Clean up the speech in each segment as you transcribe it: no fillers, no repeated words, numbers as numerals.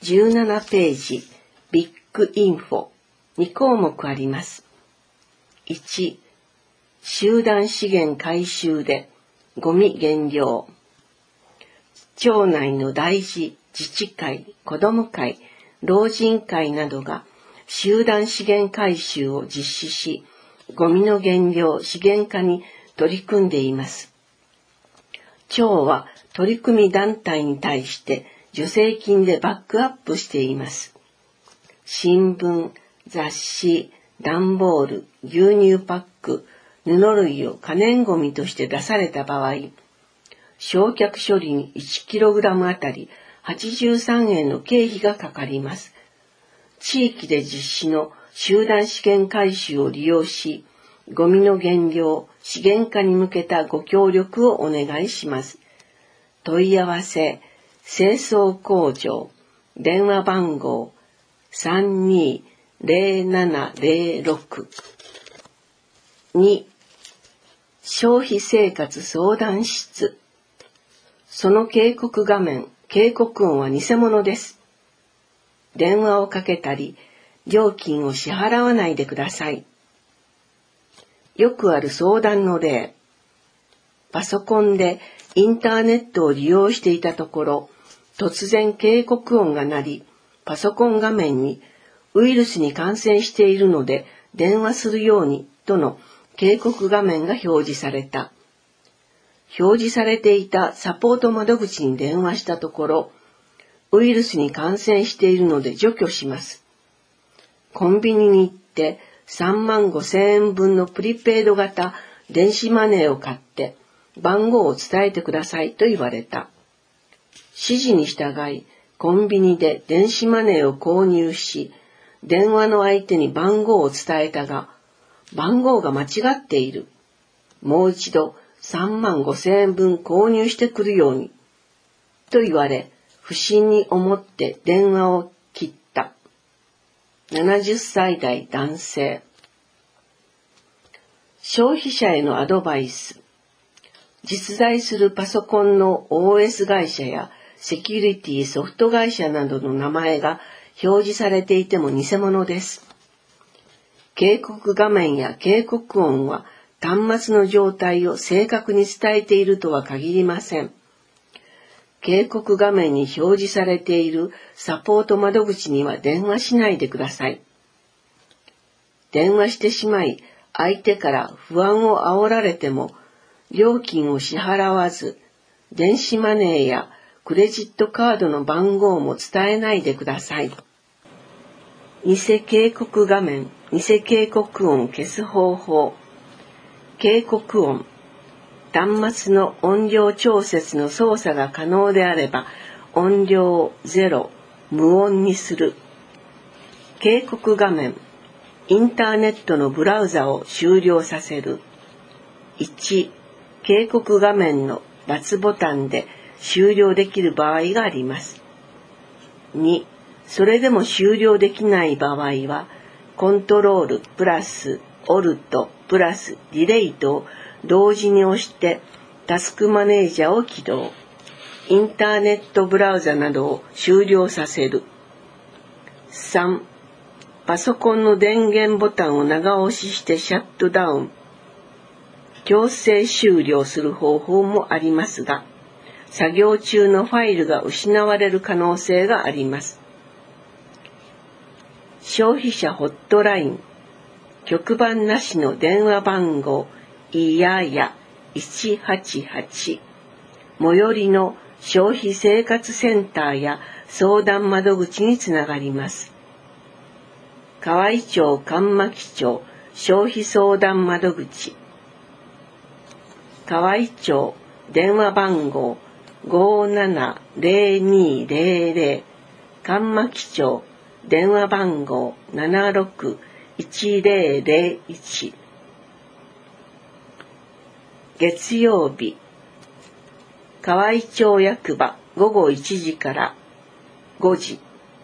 17ページ、ビッグインフォ、2項目あります。1、集団資源回収でゴミ減量。町内の大事、自治会、子ども会、老人会などが集団資源回収を実施し、ゴミの減量、資源化に取り組んでいます。町は取り組み団体に対して助成金でバックアップしています。新聞、雑誌、段ボール、牛乳パック、布類を可燃ごみとして出された場合、焼却処理に 1kg あたり83円の経費がかかります。地域で実施の集団資源回収を利用し、ゴミの減量、資源化に向けたご協力をお願いします。問い合わせ、清掃工場、電話番号 320706。2、消費生活相談室。その警告画面、警告音は偽物です。電話をかけたり、料金を支払わないでください。よくある相談の例。パソコンでインターネットを利用していたところ、突然警告音が鳴り、パソコン画面にウイルスに感染しているので電話するようにとの警告画面が表示された。表示されていたサポート窓口に電話したところ、ウイルスに感染しているので除去します。コンビニに行って35,000円分のプリペイド型電子マネーを買って番号を伝えてくださいと言われた。指示に従いコンビニで電子マネーを購入し、電話の相手に番号を伝えたが、番号が間違っている。もう一度35,000円分購入してくるようにと言われ、不審に思って電話を切った。70歳代男性。消費者へのアドバイス。実在するパソコンの OS 会社やセキュリティソフト会社などの名前が表示されていても偽物です。警告画面や警告音は端末の状態を正確に伝えているとは限りません。警告画面に表示されているサポート窓口には電話しないでください。電話してしまい、相手から不安を煽られても、料金を支払わず、電子マネーやクレジットカードの番号も伝えないでください。偽警告画面、偽警告音消す方法。警告音。端末の音量調節の操作が可能であれば、音量を0、無音にする。警告画面。インターネットのブラウザを終了させる。1、警告画面の×ボタンで終了できる場合があります。2、それでも終了できない場合は、コントロール+オルト+ディレイトを同時に押してタスクマネージャーを起動。インターネットブラウザなどを終了させる。3、パソコンの電源ボタンを長押ししてシャットダウン。強制終了する方法もありますが、作業中のファイルが失われる可能性があります。消費者ホットライン。局番なしの電話番号いやや188。最寄りの消費生活センターや相談窓口につながります。河合町上牧町消費相談窓口。河合町電話番号570200。上牧町電話番号761001。月曜日、河合町役場午後1時から5時。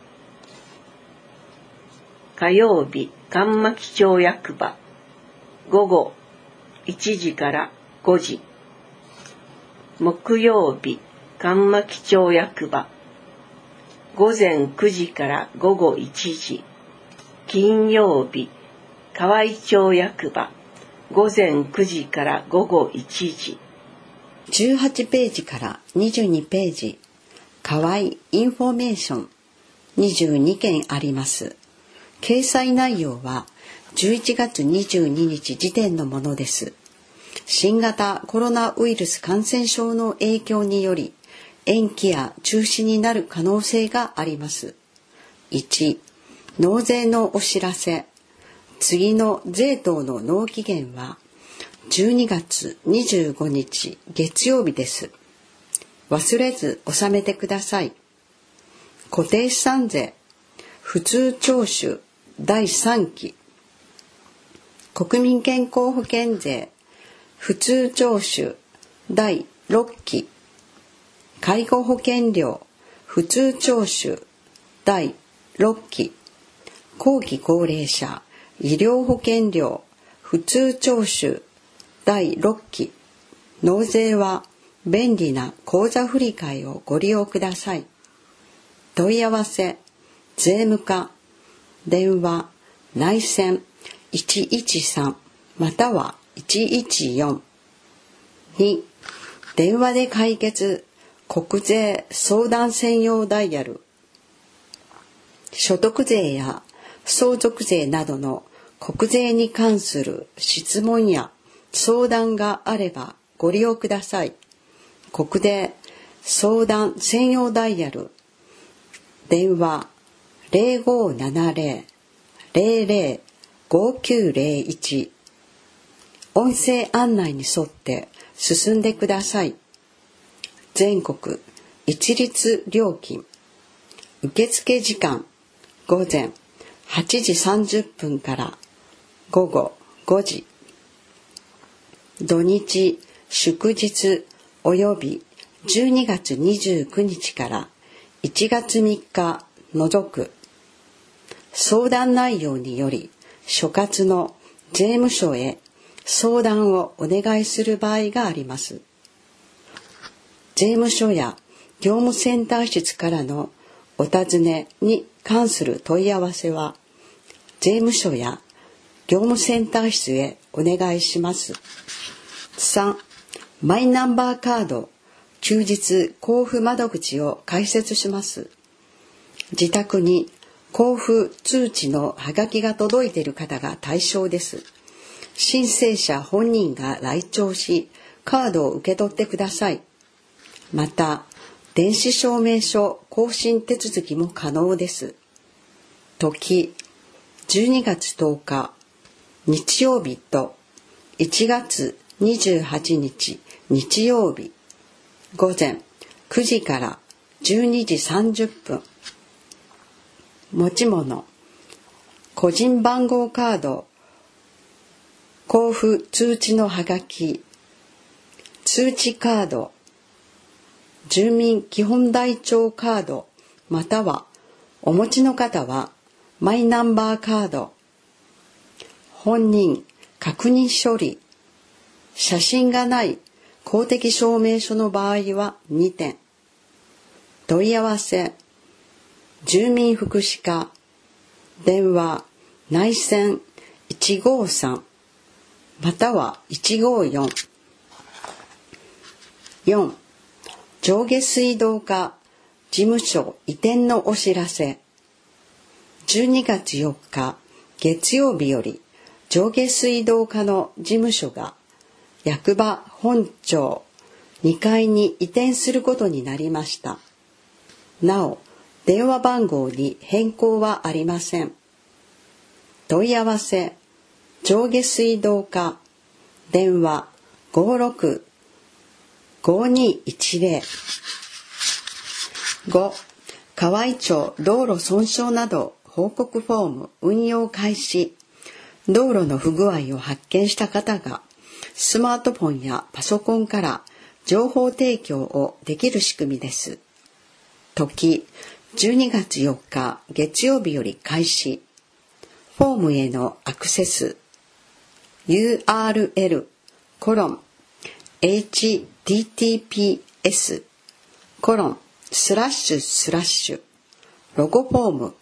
火曜日、上牧町役場午後1時から5時。木曜日、上牧町役場午前9時から午後1時。金曜日、河合町役場、午前9時から午後1時。 18ページから22ページ、河合インフォメーション、22件あります。掲載内容は11月22日時点のものです。新型コロナウイルス感染症の影響により、延期や中止になる可能性があります。1、納税のお知らせ。次の税等の納期限は12月25日月曜日です。忘れず納めてください。固定資産税、普通徴収第3期、国民健康保険税、普通徴収第6期、介護保険料、普通徴収第6期、後期高齢者、医療保険料、普通徴収第6期、納税は便利な口座振替をご利用ください。問い合わせ、税務課、電話、内線113または114。2、電話で解決、国税相談専用ダイヤル。所得税や相続税などの国税に関する質問や相談があればご利用ください。国税相談専用ダイヤル。電話0570-005901。音声案内に沿って進んでください。全国一律料金。受付時間午前8時30分から午後5時。土日祝日および12月29日から1月3日除く。相談内容により所轄の税務署へ相談をお願いする場合があります。税務署や業務センター室からのお尋ねに関する問い合わせは税務署や業務センター室へお願いします。3、マイナンバーカード休日交付窓口を開設します。自宅に交付通知のハガキが届いている方が対象です。申請者本人が来庁し、カードを受け取ってください。また、電子証明書更新手続きも可能です。時、12月10日日曜日と1月28日日曜日、午前9時から12時30分。持ち物、個人番号カード、交付通知のハガキ、通知カード、住民基本台帳カード、またはお持ちの方はマイナンバーカード、本人確認書類、写真がない公的証明書の場合は2点。問い合わせ、住民福祉課、電話、内線153または154。4、上下水道課事務所移転のお知らせ。12月4日月曜日より上下水道課の事務所が役場本庁2階に移転することになりました。なお、電話番号に変更はありません。問い合わせ、上下水道課、電話56-5210。5、河合町道路損傷など報告フォーム運用開始。道路の不具合を発見した方がスマートフォンやパソコンから情報提供をできる仕組みです。時、12月4日月曜日より開始。フォームへのアクセス URL://https:// ロゴフォーム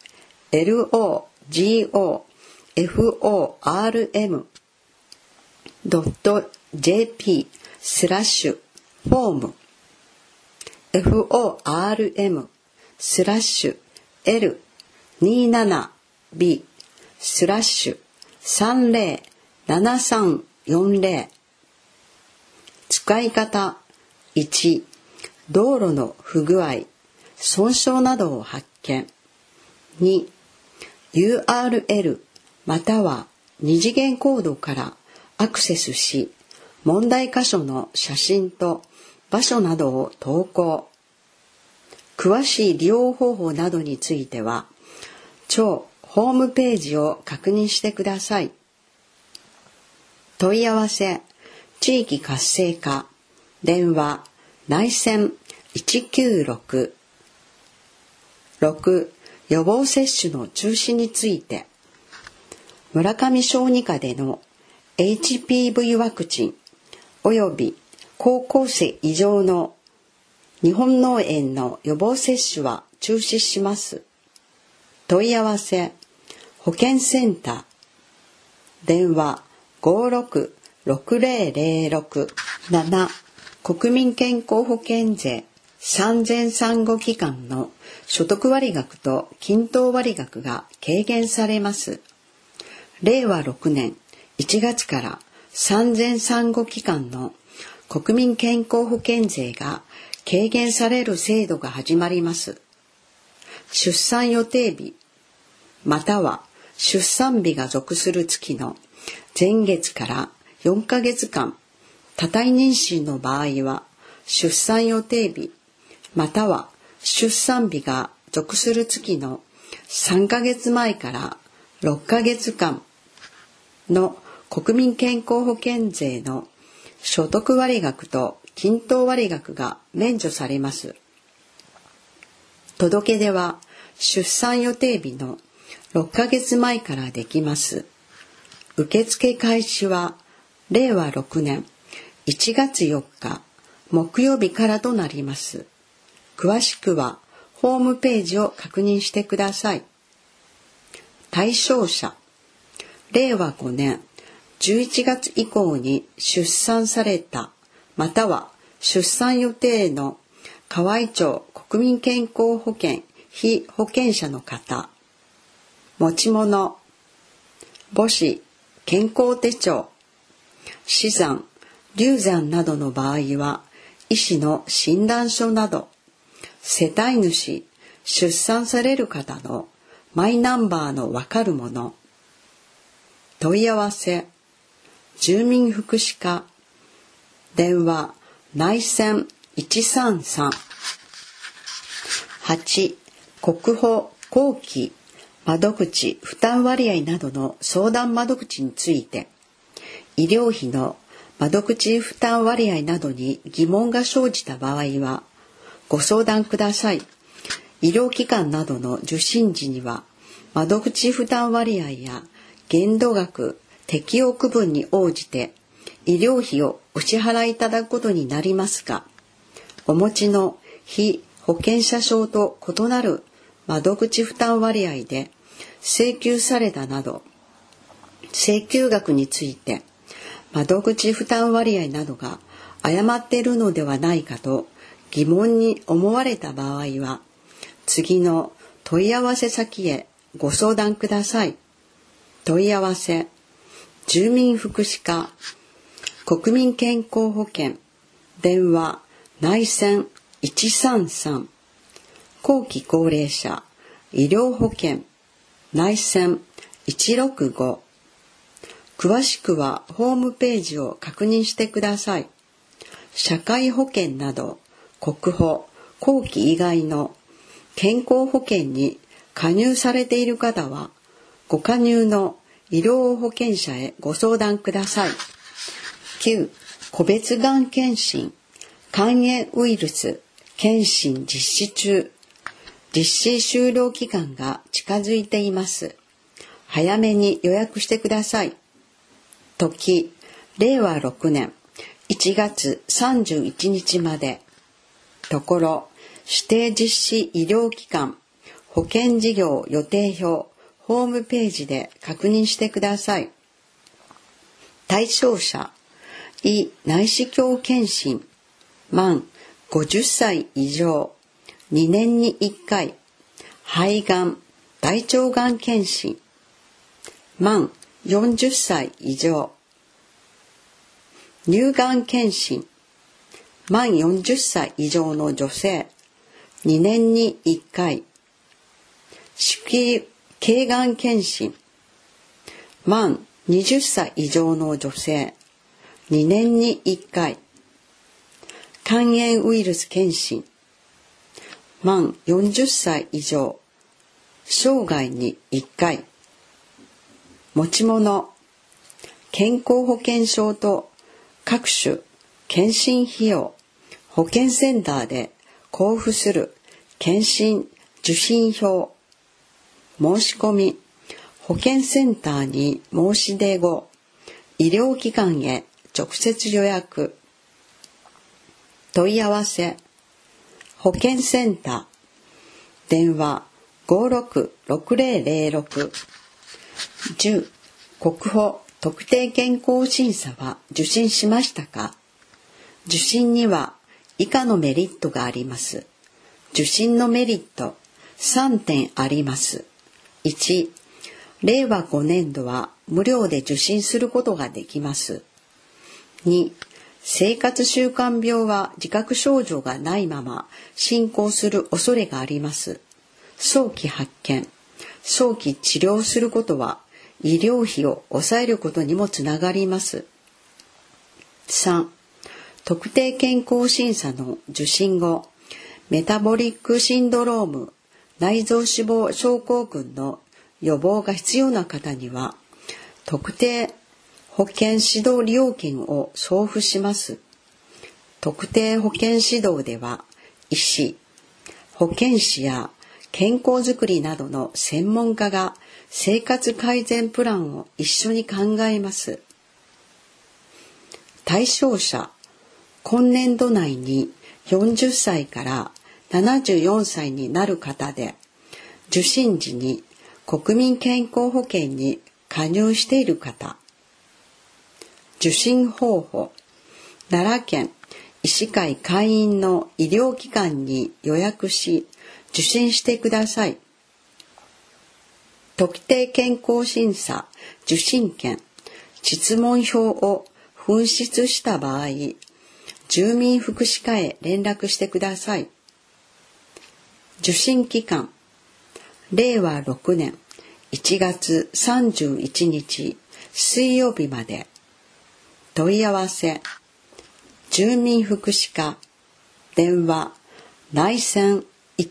logoform.jp/form form/L27B/307340 使い方1、道路の不具合、損傷などを発見。2、URL または二次元コードからアクセスし、問題箇所の写真と場所などを投稿。詳しい利用方法などについては、庁ホームページを確認してください。問い合わせ、地域活性化、電話、内線196。6、予防接種の中止について、村上小児科での HPV ワクチンおよび高校生以上の日本脳炎の予防接種は中止します。問い合わせ、保健センター、電話566006。7、国民健康保険税3000産後期間の所得割額と均等割額が軽減されます。令和6年1月から3000産後期間の国民健康保険税が軽減される制度が始まります。出産予定日または出産日が属する月の前月から4ヶ月間、多胎妊娠の場合は出産予定日または出産日が属する月の3ヶ月前から6ヶ月間の国民健康保険税の所得割額と均等割額が免除されます。届け出は出産予定日の6ヶ月前からできます。受付開始は令和6年1月4日木曜日からとなります。詳しくはホームページを確認してください。対象者、令和5年11月以降に出産されたまたは出産予定の河合町国民健康保険被保険者の方、持ち物、母子健康手帳、死産、流産などの場合は医師の診断書など、世帯主、出産される方のマイナンバーのわかるもの。問い合わせ、住民福祉課、電話、内線133。8、国保後期窓口負担割合などの相談窓口について、医療費の窓口負担割合などに疑問が生じた場合はご相談ください。医療機関などの受診時には窓口負担割合や限度額、適用区分に応じて医療費をお支払いいただくことになりますが、お持ちの被保険者証と異なる窓口負担割合で請求されたなど、請求額について窓口負担割合などが誤っているのではないかと疑問に思われた場合は、次の問い合わせ先へご相談ください。問い合わせ、住民福祉課、国民健康保険、電話、内線133、後期高齢者、医療保険、内線165。詳しくはホームページを確認してください。社会保険など国保、後期以外の健康保険に加入されている方は、ご加入の医療保険者へご相談ください。9、個別がん検診、肝炎ウイルス検診実施中。実施終了期間が近づいています。早めに予約してください。時、令和6年1月31日まで。ところ、指定実施医療機関、 保険事業予定表ホームページで確認してください。対象者、胃内視鏡検診、満50歳以上、2年に1回、肺がん、大腸がん検診、満40歳以上、乳がん検診、満40歳以上の女性、2年に1回、子宮頸がん検診、満20歳以上の女性、2年に1回、肝炎ウイルス検診、満40歳以上、生涯に1回、持ち物、健康保険証と各種検診費用、保険センターで交付する検診受診票、申し込み、保険センターに申し出後、医療機関へ直接予約、問い合わせ、保険センター、電話566006、10、国保特定健康診査は受診しましたか？受診には以下のメリットがあります。受診のメリット3点あります。1、令和5年度は無料で受診することができます。2、生活習慣病は自覚症状がないまま進行する恐れがあります。早期発見、早期治療することは医療費を抑えることにもつながります。3、特定健康審査の受診後、メタボリックシンドローム、内臓脂肪症候群の予防が必要な方には、特定保険指導利用券を送付します。特定保険指導では、医師、保健師や健康づくりなどの専門家が生活改善プランを一緒に考えます。対象者、今年度内に40歳から74歳になる方で、受診時に国民健康保険に加入している方。受診方法、奈良県医師会会員の医療機関に予約し、受診してください。特定健康審査受診券、質問票を紛失した場合、住民福祉課へ連絡してください。受診期間、令和6年1月31日水曜日まで。問い合わせ、住民福祉課、電話、内線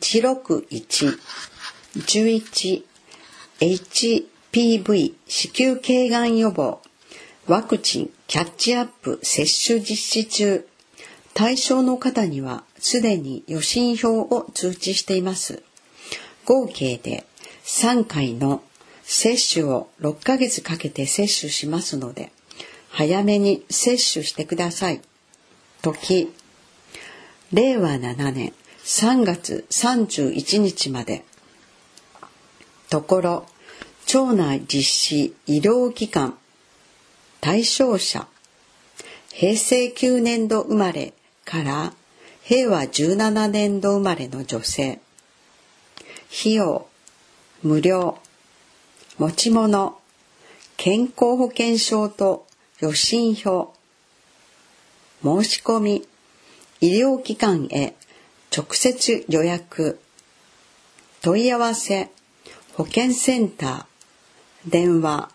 161-11 HPV 子宮頸がん予防ワクチンキャッチアップ接種実施中。対象の方にはすでに予診票を通知しています。合計で3回の接種を6ヶ月かけて接種しますので、早めに接種してください。時、令和7年3月31日まで。ところ、町内実施医療機関、対象者、平成9年度生まれから平和17年度生まれの女性。費用、無料。持ち物、健康保険証と予診票。申し込み、医療機関へ直接予約。問い合わせ、保健センター、電話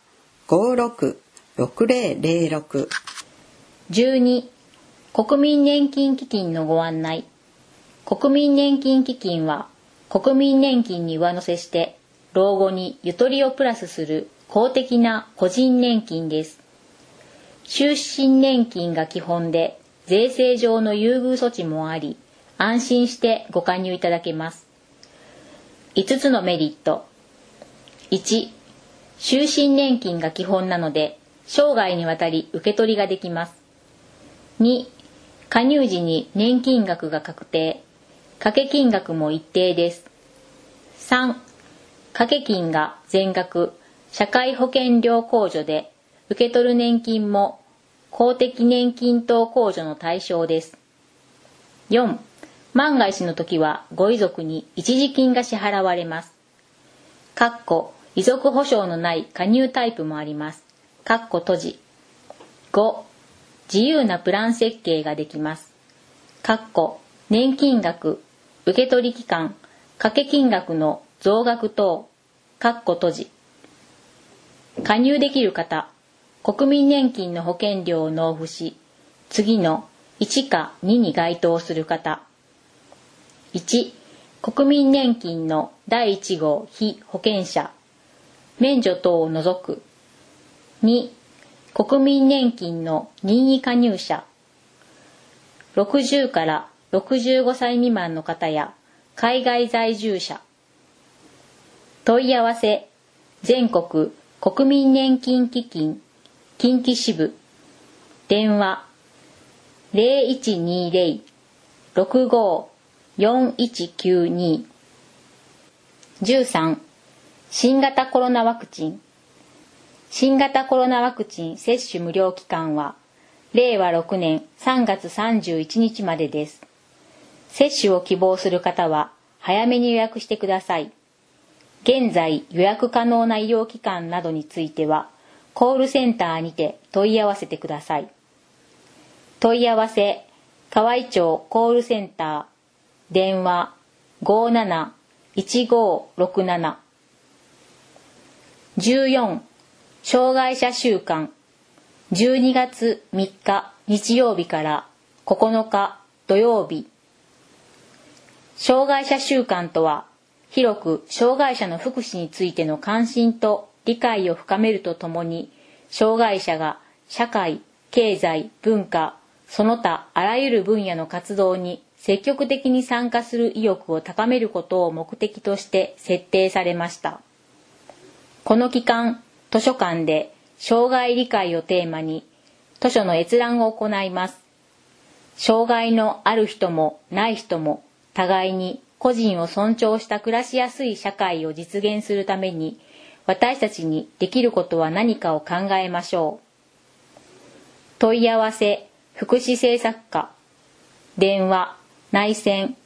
566006。 12、国民年金基金のご案内。国民年金基金は国民年金に上乗せして老後にゆとりをプラスする公的な個人年金です。終身年金が基本で税制上の優遇措置もあり、安心してご加入いただけます。5つのメリット。1、終身年金が基本なので生涯にわたり受け取りができます。2、加入時に年金額が確定。掛け金額も一定です。3、 3、掛け金が全額社会保険料控除で、受け取る年金も公的年金等控除の対象です。4、万が一の時はご遺族に一時金が支払われます。遺族保障のない加入タイプもあります。閉じ。5、自由なプラン設計ができます。年金額、受取期間、掛け金額の増額等、閉じ。加入できる方、国民年金の保険料を納付し、次の1か2に該当する方。1、国民年金の第1号被保険者、免除等を除く。2、国民年金の任意加入者。60から65歳未満の方や海外在住者。問い合わせ、全国国民年金基金近畿支部。電話 0120-65-4192。13、新型コロナワクチン。新型コロナワクチン接種無料期間は令和6年3月31日までです。接種を希望する方は早めに予約してください。現在予約可能な医療機関などについてはコールセンターにて問い合わせてください。問い合わせ、河合町コールセンター、電話 57-1567。14、障害者週間、12月3日日曜日から9日土曜日。障害者週間とは、広く障害者の福祉についての関心と理解を深めるとともに、障害者が社会、経済、文化、その他あらゆる分野の活動に積極的に参加する意欲を高めることを目的として設定されました。この期間、図書館で障害理解をテーマに図書の閲覧を行います。障害のある人もない人も互いに個人を尊重した暮らしやすい社会を実現するために私たちにできることは何かを考えましょう。問い合わせ、福祉政策課、電話、内線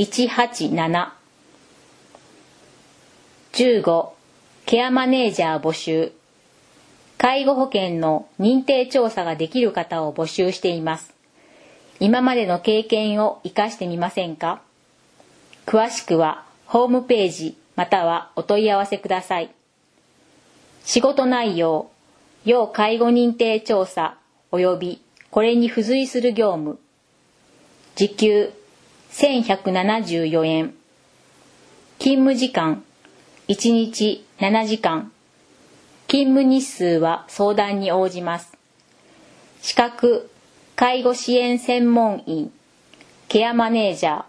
187。15、ケアマネージャー募集。介護保険の認定調査ができる方を募集しています。今までの経験を生かしてみませんか？詳しくはホームページまたはお問い合わせください。仕事内容、要介護認定調査及びこれに付随する業務。時給1174円。勤務時間1日7時間。勤務日数は相談に応じます。資格、介護支援専門員、ケアマネージャー。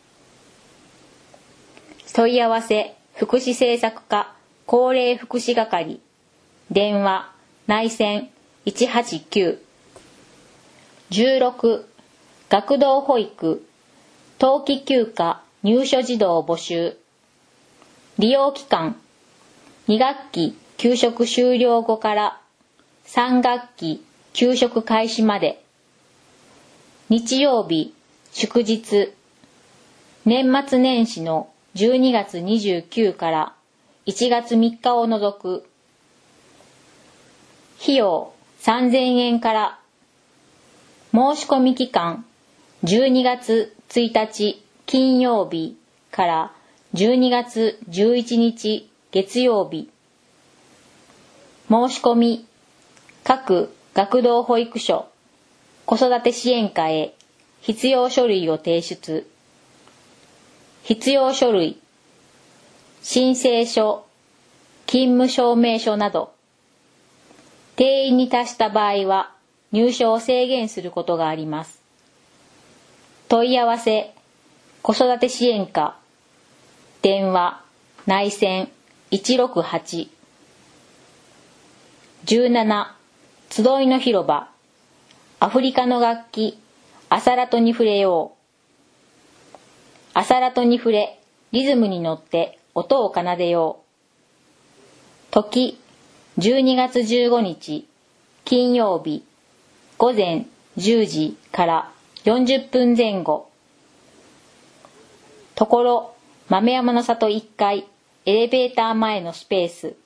問い合わせ、福祉政策課、高齢福祉係。電話、内線189。16、学童保育、冬季休暇入所児童募集。利用期間、2学期給食終了後から3学期給食開始まで。日曜日、祝日、年末年始の12月29から1月3日を除く。費用3000円から。申し込み期間、12月1日金曜日から12月11日月曜日。申し込み、各学童保育所、子育て支援課へ必要書類を提出。必要書類、申請書、勤務証明書など。定員に達した場合は入所を制限することがあります。問い合わせ、子育て支援課、電話、内線168。17、集いの広場、アフリカの楽器、アサラトに触れよう。アサラトに触れ、リズムに乗って音を奏でよう。時、12月15日、金曜日、午前10時から40分前後。ところ、豆山の里1階、エレベーター前のスペース。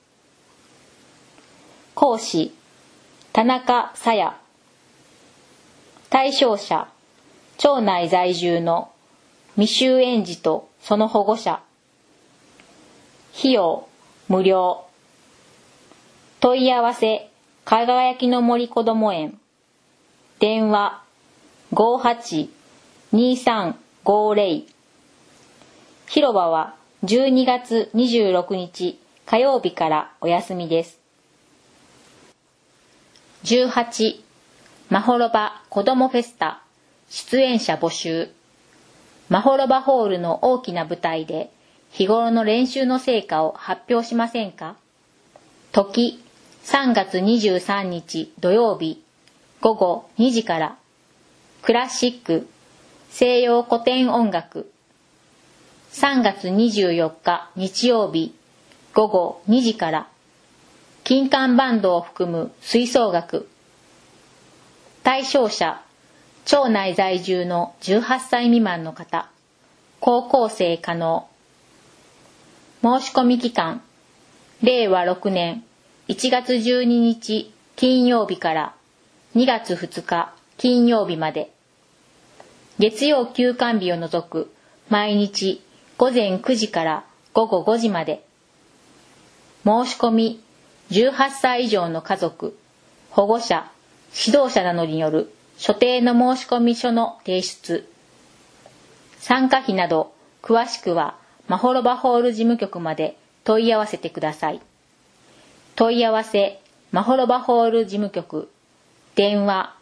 講師、田中さや。対象者、町内在住の未就園児とその保護者。費用、無料。問い合わせ、輝きの森こども園。電話、58-2350。広場は12月26日火曜日からお休みです。18、まほろばこどもフェスタ、出演者募集。まほろばホールの大きな舞台で日頃の練習の成果を発表しませんか？時、3月23日土曜日午後2時から。クラシック、西洋古典音楽。3月24日日曜日午後2時から。金管バンドを含む吹奏楽。対象者、町内在住の18歳未満の方、高校生可能。申し込み期間、令和6年1月12日金曜日から2月2日金曜日まで。月曜休館日を除く毎日午前9時から午後5時まで。申し込み、18歳以上の家族、保護者、指導者などによる所定の申込書の提出。参加費など詳しくはまほろばホール事務局まで問い合わせてください。問い合わせまほろばホール事務局。電話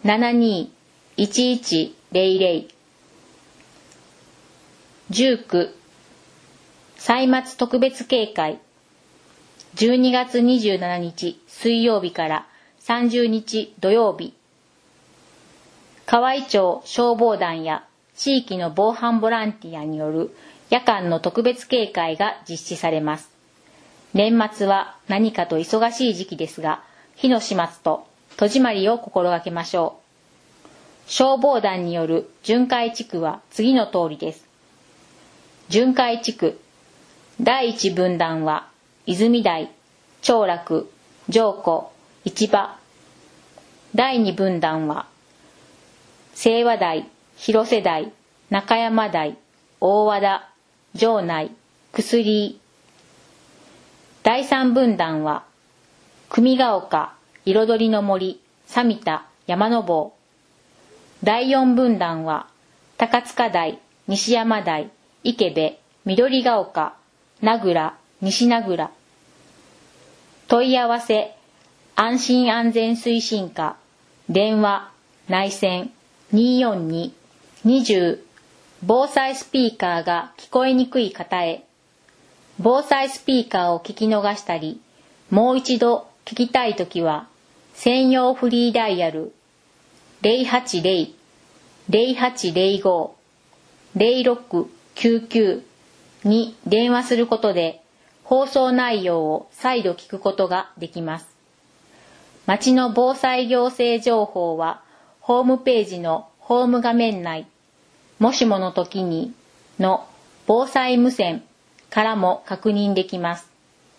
72-1100。19、歳末特別警戒。12月27日水曜日から30日土曜日。河合町消防団や地域の防犯ボランティアによる夜間の特別警戒が実施されます。年末は何かと忙しい時期ですが、火の始末と戸締まりを心がけましょう。消防団による巡回地区は次の通りです。巡回地区。第一分団は泉台、長楽、上古、市場。第二分団は清和台、広瀬台、中山台、大和田、城内、薬井。第三分団は組ヶ丘、彩りの森、三田、山の坊。第四分団は高塚台、西山台、池部、緑ヶ丘、名倉、西名倉。問い合わせ、安心安全推進課、電話、内線、242-20。防災スピーカーが聞こえにくい方へ。防災スピーカーを聞き逃したり、もう一度聞きたいときは、専用フリーダイヤル 080-0805-0699 に電話することで、放送内容を再度聞くことができます。町の防災行政情報は、ホームページのホーム画面内、もしもの時にの防災無線からも確認できます。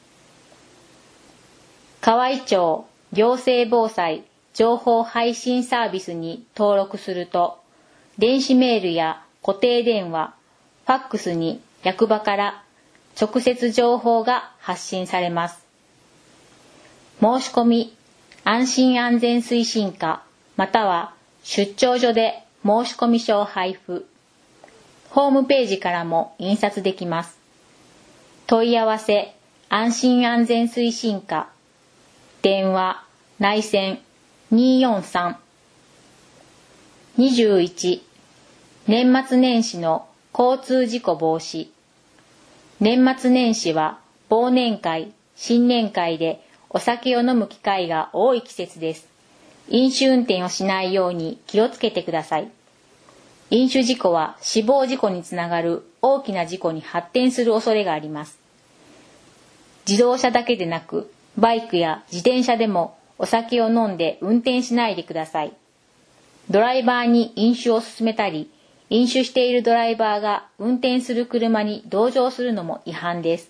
河合町行政防災情報配信サービスに登録すると、電子メールや固定電話、ファックスに役場から直接情報が発信されます。申し込み、安心安全推進課または出張所で申込書を配布。ホームページからも印刷できます。問い合わせ、安心安全推進課。電話、内線、243。21、年末年始の交通事故防止。年末年始は忘年会、新年会でお酒を飲む機会が多い季節です。飲酒運転をしないように気をつけてください。飲酒事故は死亡事故につながる大きな事故に発展する恐れがあります。 自動車だけでなく、バイクや自転車でもお酒を飲んで運転しないでください。ドライバーに飲酒を勧めたり、飲酒しているドライバーが運転する車に同乗するのも違反です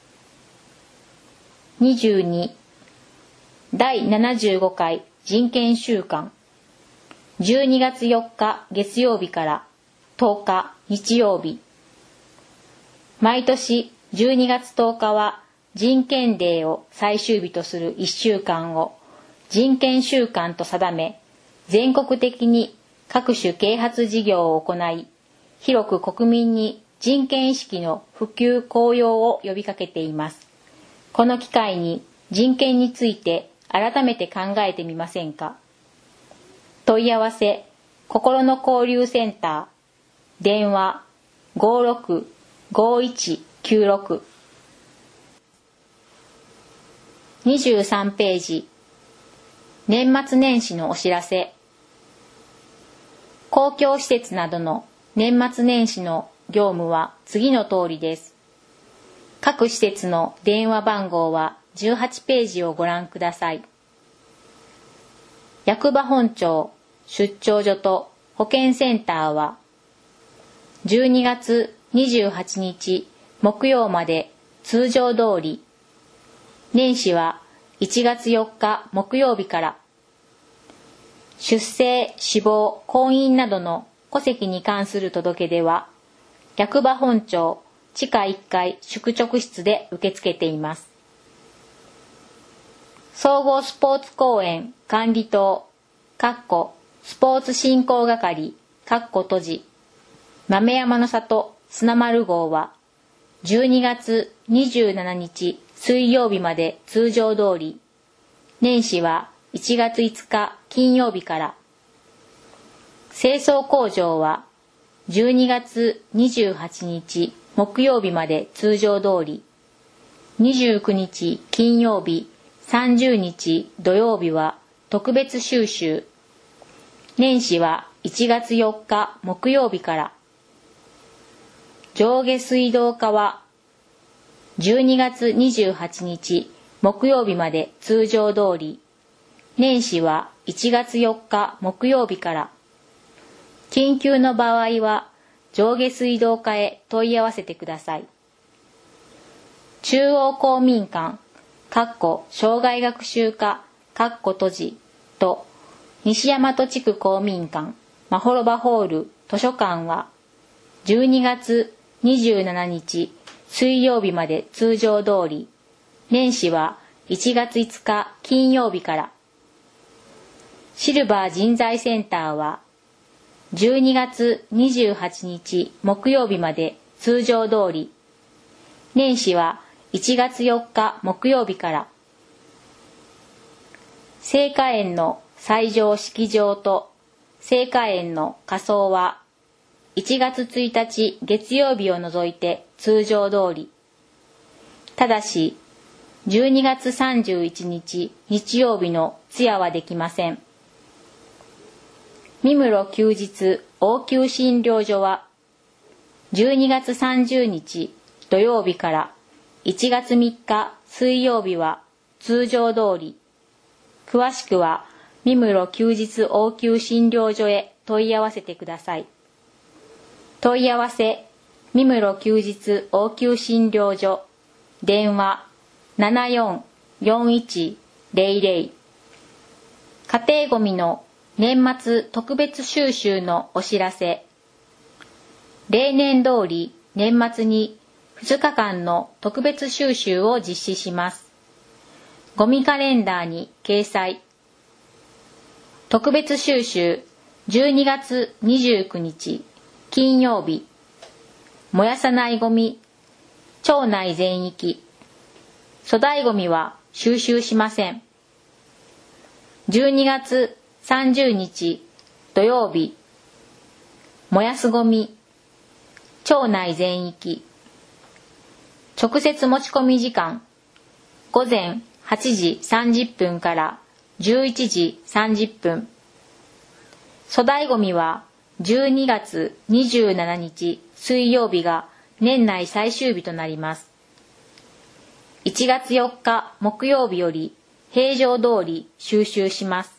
。22. 第75回人権週間。12月4日月曜日から10日日曜日。毎年12月10日は人権デーを最終日とする1週間を人権週間と定め、全国的に各種啓発事業を行い、広く国民に人権意識の普及向揚を呼びかけています。この機会に人権について改めて考えてみませんか。問い合わせ、心の交流センター、電話 56-5196。23ページ。年末年始のお知らせ。公共施設などの年末年始の業務は次の通りです。各施設の電話番号は18ページをご覧ください。役場本庁、出張所と保健センターは12月28日木曜まで通常通り、年始は1月4日木曜日から、出生、死亡、婚姻などの戸籍に関する届け出は、役場本庁地下1階宿直室で受け付けています。総合スポーツ公園管理棟、スポーツ振興係、閉じ、豆山の里砂丸号は、12月27日水曜日まで通常通り、年始は1月5日金曜日から、清掃工場は12月28日木曜日まで通常通り、29日金曜日、30日土曜日は特別収集、年始は1月4日木曜日から、上下水道課は12月28日木曜日まで通常通り、年始は1月4日木曜日から、緊急の場合は上下水道課へ問い合わせてください。中央公民館、障害学習課、閉じと、西大和地区公民館、まほろばホール図書館は、12月27日水曜日まで通常通り、年始は1月5日金曜日から、シルバー人材センターは、12月28日木曜日まで通常通り、年始は1月4日木曜日から、聖火園の斎場式場と聖火園の仮装は、1月1日月曜日を除いて通常通り、ただし、12月31日日曜日の通夜はできません。三室休日応急診療所は、12月30日土曜日から1月3日水曜日は通常通り、詳しくは三室休日応急診療所へ問い合わせてください。問い合わせ、三室休日応急診療所、電話 74-4100。家庭ごみの年末特別収集のお知らせ。例年通り年末に2日間の特別収集を実施します。ゴミカレンダーに掲載。特別収集12月29日金曜日。燃やさないゴミ、町内全域。粗大ゴミは収集しません。12月30日土曜日。燃やすゴミ、町内全域。直接持ち込み時間、午前8時30分から11時30分。粗大ゴミは12月27日水曜日が年内最終日となります。 1月4日木曜日より平常通り収集します。